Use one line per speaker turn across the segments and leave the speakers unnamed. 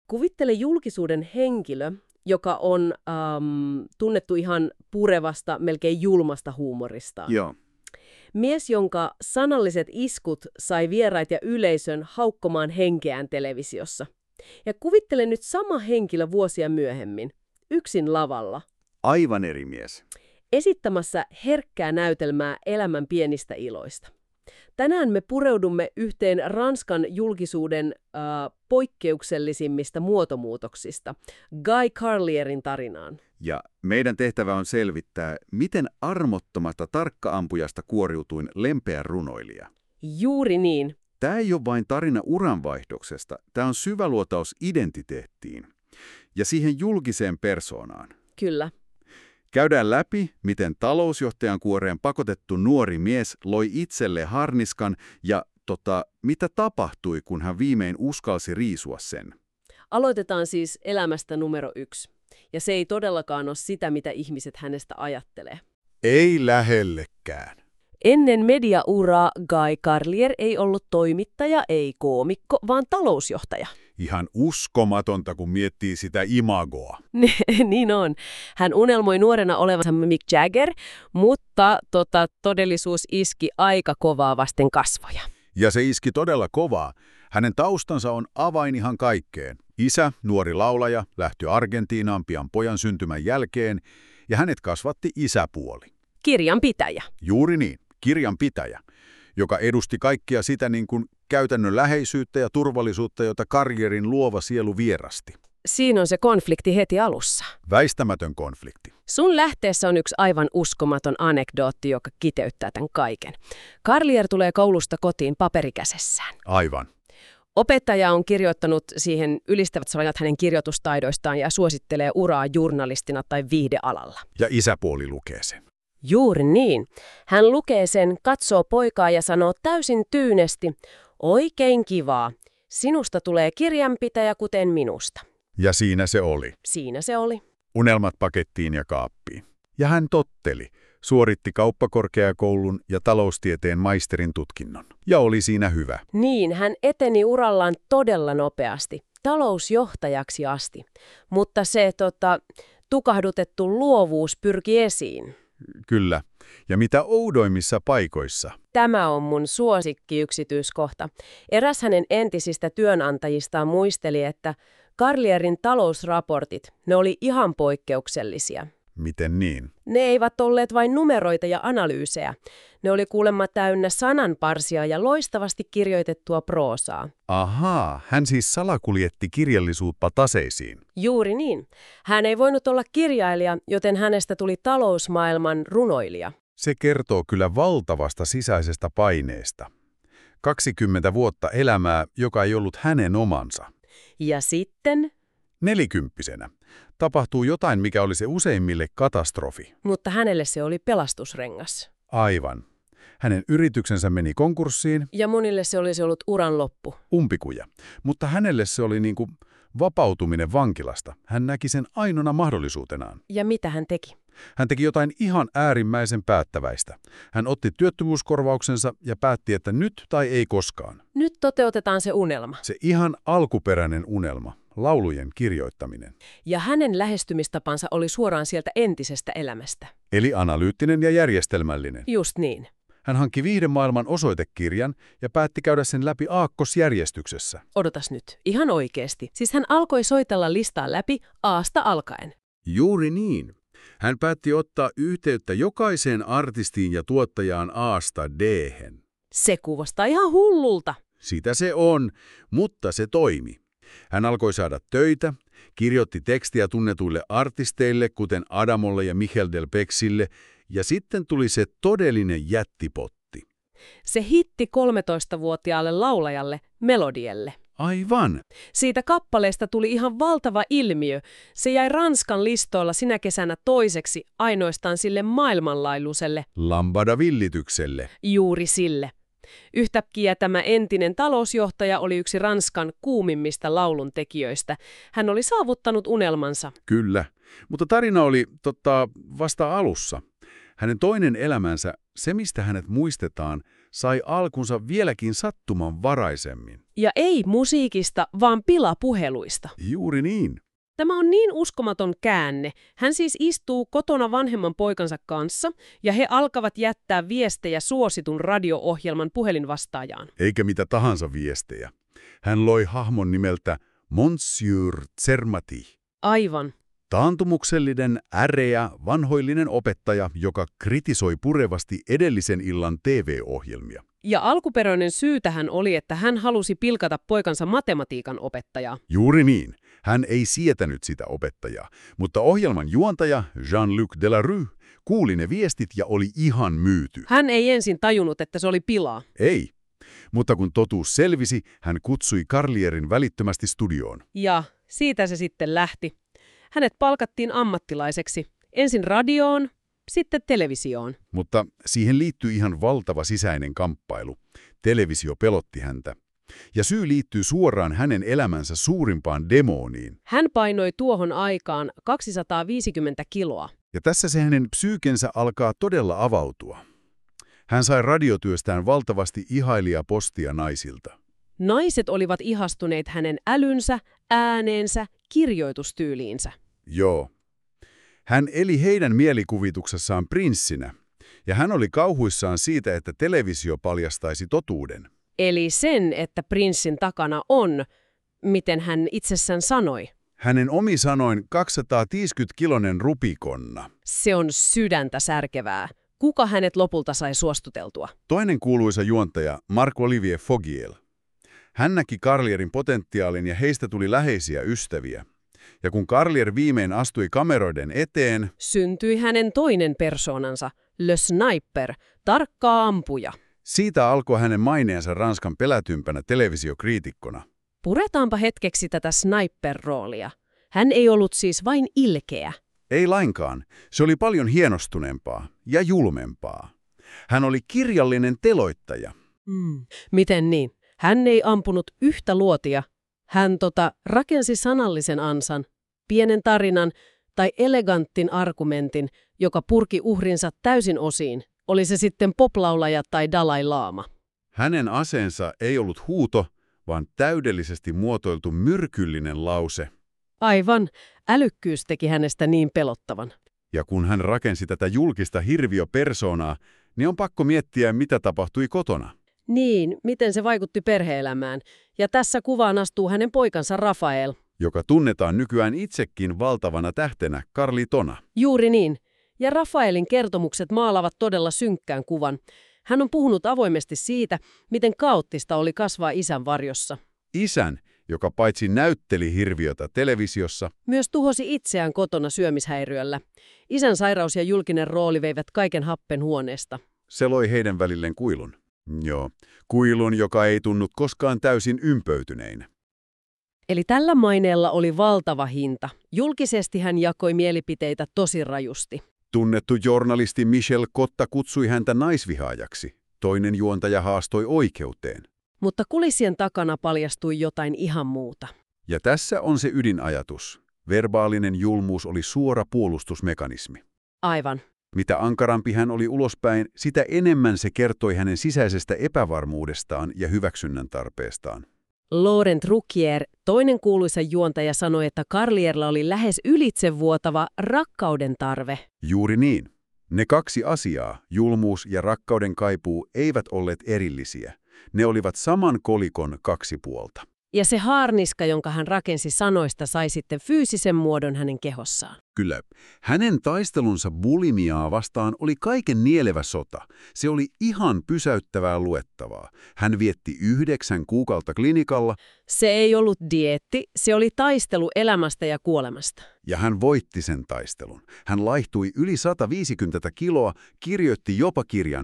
Kuvittele julkisuuden henkilö, joka on tunnettu ihan purevasta, melkein julmasta huumoristaan.
Joo.
Mies, jonka sanalliset iskut sai vieraat ja yleisön haukkomaan henkeään televisiossa. Ja kuvittele nyt sama henkilö vuosia myöhemmin, yksin lavalla,
Aivan eri mies.
esittämässä herkkää näytelmää elämän pienistä iloista. Tänään me pureudumme yhteen Ranskan julkisuuden poikkeuksellisimmista muotomuutoksista, Guy Carlierin tarinaan.
Ja meidän tehtävä on selvittää, miten armottomasta tarkkaampujasta kuoriutuin lempeä runoilija.
Juuri niin.
Tämä ei ole vain tarina uranvaihdoksesta, tämä on syvä luotaus identiteettiin ja siihen julkiseen persoonaan.
Kyllä.
Käydään läpi, miten talousjohtajan kuoreen pakotettu nuori mies loi itselle harniskan ja mitä tapahtui, kun hän viimein uskalsi riisua sen.
Aloitetaan siis elämästä numero 1. Ja se ei todellakaan ole sitä, mitä ihmiset hänestä ajattelee.
Ei lähellekään.
Ennen mediauraa Guy Carlier ei ollut toimittaja, ei koomikko, vaan talousjohtaja.
Ihan uskomatonta, kun miettii sitä imagoa.
Niin on. Hän unelmoi nuorena olevansa Mick Jagger, mutta todellisuus iski aika kovaa vasten kasvoja.
Ja se iski todella kovaa. Hänen taustansa on avain ihan kaikkeen. Isä, nuori laulaja, lähti Argentiinaan pian pojan syntymän jälkeen, ja hänet kasvatti isäpuoli.
Kirjanpitäjä.
Juuri niin, kirjanpitäjä, joka edusti kaikkia sitä niin kuin käytännönläheisyyttä ja turvallisuutta, jota Carlierin luova sielu vierasti.
Siinä on se konflikti heti alussa.
Väistämätön konflikti.
Sun lähteessä on yksi aivan uskomaton anekdootti, joka kiteyttää tämän kaiken. Carlier tulee koulusta kotiin paperikäsessään.
Aivan.
Opettaja on kirjoittanut siihen ylistävät sanat hänen kirjoitustaidoistaan ja suosittelee uraa journalistina tai viihdealalla.
Ja isäpuoli lukee sen.
Juuri niin. Hän lukee sen, katsoo poikaa ja sanoo täysin tyynesti, oikein kivaa. Sinusta tulee kirjanpitäjä kuten minusta.
Ja siinä se oli.
Siinä se oli.
Unelmat pakettiin ja kaappiin. Ja hän totteli, suoritti kauppakorkeakoulun ja taloustieteen maisterin tutkinnon. Ja oli siinä hyvä.
Niin, hän eteni urallaan todella nopeasti, talousjohtajaksi asti. Mutta se tukahdutettu luovuus pyrki esiin.
Kyllä. Ja mitä oudoimmissa paikoissa.
Tämä on mun suosikkiyksityiskohta. Eräs hänen entisistä työnantajistaan muisteli, että Carlierin talousraportit, ne oli ihan poikkeuksellisia.
Miten niin?
Ne eivät olleet vain numeroita ja analyysejä. Ne oli kuulemma täynnä sananparsia ja loistavasti kirjoitettua proosaa.
Ahaa, hän siis salakuljetti kirjallisuutta taseisiin.
Juuri niin. Hän ei voinut olla kirjailija, joten hänestä tuli talousmaailman runoilija.
Se kertoo kyllä valtavasta sisäisestä paineesta. 20 vuotta elämää, joka ei ollut hänen omansa.
Ja sitten?
40-vuotiaana tapahtuu jotain, mikä oli se useimmille katastrofi.
Mutta hänelle se oli pelastusrengas.
Aivan. Hänen yrityksensä meni konkurssiin.
Ja monille se olisi ollut uran loppu.
Umpikuja. Mutta hänelle se oli niin kuin vapautuminen vankilasta. Hän näki sen ainoana mahdollisuutenaan.
Ja mitä hän teki?
Hän teki jotain ihan äärimmäisen päättäväistä. Hän otti työttömyyskorvauksensa ja päätti, että nyt tai ei koskaan.
Nyt toteutetaan se unelma.
Se ihan alkuperäinen unelma, laulujen kirjoittaminen.
Ja hänen lähestymistapansa oli suoraan sieltä entisestä elämästä.
Eli analyyttinen ja järjestelmällinen.
Just niin.
Hän hankki viihdemaailman osoitekirjan ja päätti käydä sen läpi aakkosjärjestyksessä.
Odotas nyt, ihan oikeasti. Siis hän alkoi soitella listaa läpi A:sta alkaen.
Juuri niin. Hän päätti ottaa yhteyttä jokaiseen artistiin ja tuottajaan A:sta D:hen.
Se kuulostaa ihan hullulta.
Sitä se on, mutta se toimi. Hän alkoi saada töitä, kirjoitti tekstiä tunnetuille artisteille, kuten Adamolle ja Michel Delpechille, ja sitten tuli se todellinen jättipotti.
Se hitti 13-vuotiaalle laulajalle Melodielle.
Aivan.
Siitä kappaleesta tuli ihan valtava ilmiö. Se jäi Ranskan listoilla sinä kesänä toiseksi ainoastaan sille maailmanlaajuiselle
Lambada-villitykselle.
Juuri sille. Yhtäkkiä tämä entinen talousjohtaja oli yksi Ranskan kuumimmista lauluntekijöistä. Hän oli saavuttanut unelmansa.
Kyllä, mutta tarina oli vasta alussa. Hänen toinen elämänsä, se mistä hänet muistetaan, sai alkunsa vieläkin sattumanvaraisemmin.
Ja ei musiikista, vaan pilapuheluista.
Juuri niin.
Tämä on niin uskomaton käänne. Hän siis istuu kotona vanhemman poikansa kanssa, ja he alkavat jättää viestejä suositun radio-ohjelman puhelinvastaajaan.
Eikä mitä tahansa viestejä. Hän loi hahmon nimeltä Monsieur Zermati.
Aivan.
Taantumuksellinen, äreä, vanhoillinen opettaja, joka kritisoi purevasti edellisen illan TV-ohjelmia.
Ja alkuperäinen syy tähän oli, että hän halusi pilkata poikansa matematiikan opettajaa.
Juuri niin. Hän ei sietänyt sitä opettajaa, mutta ohjelman juontaja Jean-Luc Delarue kuuli ne viestit ja oli ihan myyty.
Hän ei ensin tajunnut, että se oli pilaa.
Ei. Mutta kun totuus selvisi, hän kutsui Carlierin välittömästi studioon.
Ja siitä se sitten lähti. Hänet palkattiin ammattilaiseksi. Ensin radioon, sitten televisioon.
Mutta siihen liittyy ihan valtava sisäinen kamppailu. Televisio pelotti häntä. Ja syy liittyy suoraan hänen elämänsä suurimpaan demoniin.
Hän painoi tuohon aikaan 250 kiloa.
Ja tässä se hänen psyykensä alkaa todella avautua. Hän sai radiotyöstään valtavasti ihailijapostia naisilta.
Naiset olivat ihastuneet hänen älynsä, ääneensä, kirjoitustyyliinsä.
Joo. Hän eli heidän mielikuvituksessaan prinssinä, ja hän oli kauhuissaan siitä, että televisio paljastaisi totuuden.
Eli sen, että prinssin takana on, miten hän itsessään sanoi.
Hänen omi sanoin 250-kilonen rupikonna.
Se on sydäntä särkevää. Kuka hänet lopulta sai suostuteltua?
Toinen kuuluisa juontaja, Marc-Olivier Fogiel. Hän näki Carlierin potentiaalin ja heistä tuli läheisiä ystäviä. Ja kun Carlier viimein astui kameroiden eteen,
syntyi hänen toinen persoonansa, Le Sniper, tarkka ampuja.
Siitä alkoi hänen maineensa Ranskan pelätympänä televisiokriitikkona.
Puretaanpa hetkeksi tätä Sniper-roolia. Hän ei ollut siis vain ilkeä.
Ei lainkaan. Se oli paljon hienostuneempaa ja julmempaa. Hän oli kirjallinen teloittaja.
Miten niin? Hän ei ampunut yhtä luotia. Hän rakensi sanallisen ansan, pienen tarinan tai eleganttin argumentin, joka purki uhrinsa täysin osiin. Oli se sitten poplaulaja tai Dalai Lama.
Hänen aseensa ei ollut huuto, vaan täydellisesti muotoiltu myrkyllinen lause.
Aivan. Älykkyys teki hänestä niin pelottavan.
Ja kun hän rakensi tätä julkista hirviöpersoonaa, niin on pakko miettiä, mitä tapahtui kotona.
Niin, miten se vaikutti perhe-elämään. Ja tässä kuvaan astuu hänen poikansa Rafael.
Joka tunnetaan nykyään itsekin valtavana tähtenä Carlitona.
Juuri niin. Ja Rafaelin kertomukset maalaavat todella synkkään kuvan. Hän on puhunut avoimesti siitä, miten kaoottista oli kasvaa isän varjossa.
Isän, joka paitsi näytteli hirviötä televisiossa,
myös tuhosi itseään kotona syömishäiriöllä. Isän sairaus ja julkinen rooli veivät kaiken happen huoneesta.
Se loi heidän välilleen kuilun. Joo, kuilun, joka ei tunnut koskaan täysin ympöytyneinä.
Eli tällä maineella oli valtava hinta. Julkisesti hän jakoi mielipiteitä tosi rajusti.
Tunnettu journalisti Michel Cotta kutsui häntä naisvihaajaksi. Toinen juontaja haastoi oikeuteen.
Mutta kulissien takana paljastui jotain ihan muuta.
Ja tässä on se ydinajatus. Verbaalinen julmuus oli suora puolustusmekanismi.
Aivan.
Mitä ankarampi hän oli ulospäin, sitä enemmän se kertoi hänen sisäisestä epävarmuudestaan ja hyväksynnän tarpeestaan.
Laurent Ruquier, toinen kuuluisa juontaja, sanoi, että Carlierlla oli lähes ylitsevuotava rakkauden tarve.
Juuri niin. Ne kaksi asiaa, julmuus ja rakkauden kaipuu, eivät olleet erillisiä. Ne olivat saman kolikon kaksi puolta.
Ja se haarniska, jonka hän rakensi sanoista, sai sitten fyysisen muodon hänen kehossaan.
Kyllä. Hänen taistelunsa bulimiaa vastaan oli kaiken nielevä sota. Se oli ihan pysäyttävää luettavaa. Hän vietti 9 kuukautta klinikalla.
Se ei ollut dieetti, se oli taistelu elämästä ja kuolemasta.
Ja hän voitti sen taistelun. Hän laihtui yli 150 kiloa, kirjoitti jopa kirjan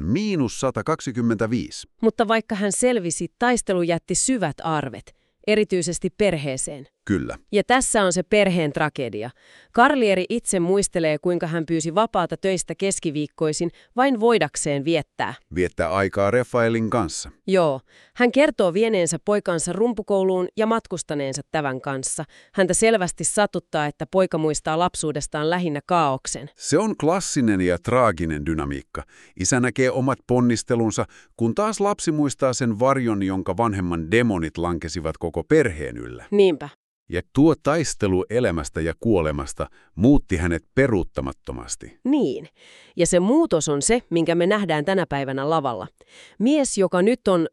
-125.
Mutta vaikka hän selvisi, taistelu jätti syvät arvet, erityisesti perheeseen.
Kyllä.
Ja tässä on se perheen tragedia. Carlieri itse muistelee, kuinka hän pyysi vapaata töistä keskiviikkoisin vain voidakseen viettää.
Viettää aikaa Rafaelin kanssa.
Joo, hän kertoo vieneensä poikansa rumpukouluun ja matkustaneensa tämän kanssa. Häntä selvästi satuttaa, että poika muistaa lapsuudestaan lähinnä kaaoksen.
Se on klassinen ja traaginen dynamiikka. Isä näkee omat ponnistelunsa, kun taas lapsi muistaa sen varjon, jonka vanhemman demonit lankesivat koko perheen yllä.
Niinpä.
Ja tuo taistelu elämästä ja kuolemasta muutti hänet peruuttamattomasti.
Niin. Ja se muutos on se, minkä me nähdään tänä päivänä lavalla. Mies, joka nyt on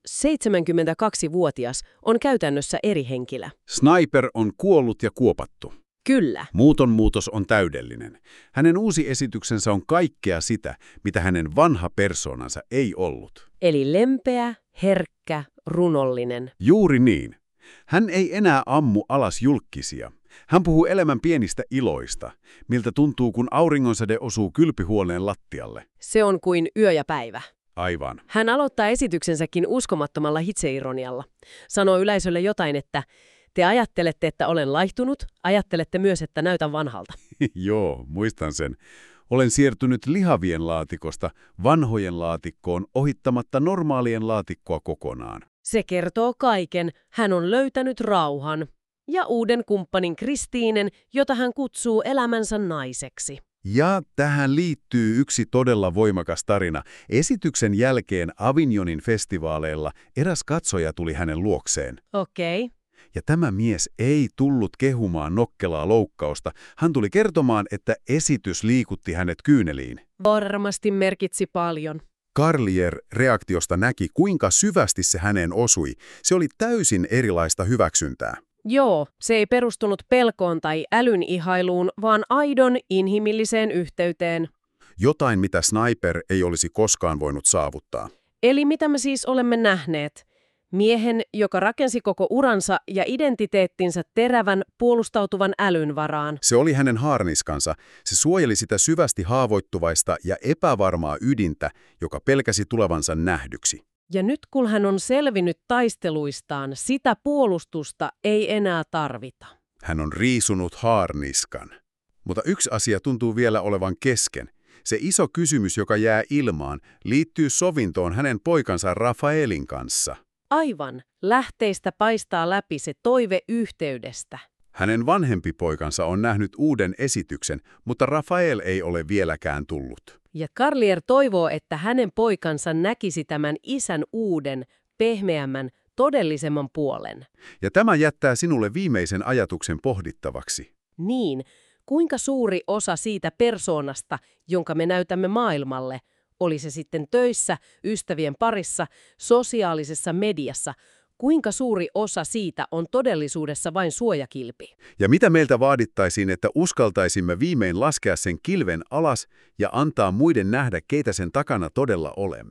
72-vuotias, on käytännössä eri henkilö.
Sniper on kuollut ja kuopattu.
Kyllä.
Muuton muutos on täydellinen. Hänen uusi esityksensä on kaikkea sitä, mitä hänen vanha persoonansa ei ollut.
Eli lempeä, herkkä, runollinen.
Juuri niin. Hän ei enää ammu alas julkkisia. Hän puhuu elämän pienistä iloista, miltä tuntuu, kun auringonsäde osuu kylpyhuoneen lattialle.
Se on kuin yö ja päivä.
Aivan.
Hän aloittaa esityksensäkin uskomattomalla itseironialla. Sanoo yleisölle jotain, että te ajattelette, että olen laihtunut, ajattelette myös, että näytän vanhalta.
Joo, muistan sen. Olen siirtynyt lihavien laatikosta vanhojen laatikkoon ohittamatta normaalien laatikkoa kokonaan.
Se kertoo kaiken. Hän on löytänyt rauhan. Ja uuden kumppanin Kristiinen, jota hän kutsuu elämänsä naiseksi.
Ja tähän liittyy yksi todella voimakas tarina. Esityksen jälkeen Avignonin festivaaleilla eräs katsoja tuli hänen luokseen.
Okei.
Ja tämä mies ei tullut kehumaan nokkelaa loukkausta. Hän tuli kertomaan, että esitys liikutti hänet kyyneliin.
Varmasti merkitsi paljon.
Carlier reaktiosta näki, kuinka syvästi se häneen osui. Se oli täysin erilaista hyväksyntää.
Joo, se ei perustunut pelkoon tai älyn ihailuun, vaan aidon inhimilliseen yhteyteen.
Jotain, mitä Sniper ei olisi koskaan voinut saavuttaa.
Eli mitä me siis olemme nähneet? Miehen, joka rakensi koko uransa ja identiteettinsä terävän, puolustautuvan älyn varaan.
Se oli hänen haarniskansa. Se suojeli sitä syvästi haavoittuvaista ja epävarmaa ydintä, joka pelkäsi tulevansa nähdyksi.
Ja nyt kun hän on selvinnyt taisteluistaan, sitä puolustusta ei enää tarvita.
Hän on riisunut haarniskan. Mutta yksi asia tuntuu vielä olevan kesken. Se iso kysymys, joka jää ilmaan, liittyy sovintoon hänen poikansa Rafaelin kanssa.
Aivan. Lähteistä paistaa läpi se toive yhteydestä.
Hänen vanhempi poikansa on nähnyt uuden esityksen, mutta Rafael ei ole vieläkään tullut.
Ja Carlier toivoo, että hänen poikansa näkisi tämän isän uuden, pehmeämmän, todellisemman puolen.
Ja tämä jättää sinulle viimeisen ajatuksen pohdittavaksi.
Niin, kuinka suuri osa siitä persoonasta, jonka me näytämme maailmalle, oli se sitten töissä, ystävien parissa, sosiaalisessa mediassa, kuinka suuri osa siitä on todellisuudessa vain suojakilpi?
Ja mitä meiltä vaadittaisiin, että uskaltaisimme viimein laskea sen kilven alas ja antaa muiden nähdä, keitä sen takana todella olemme?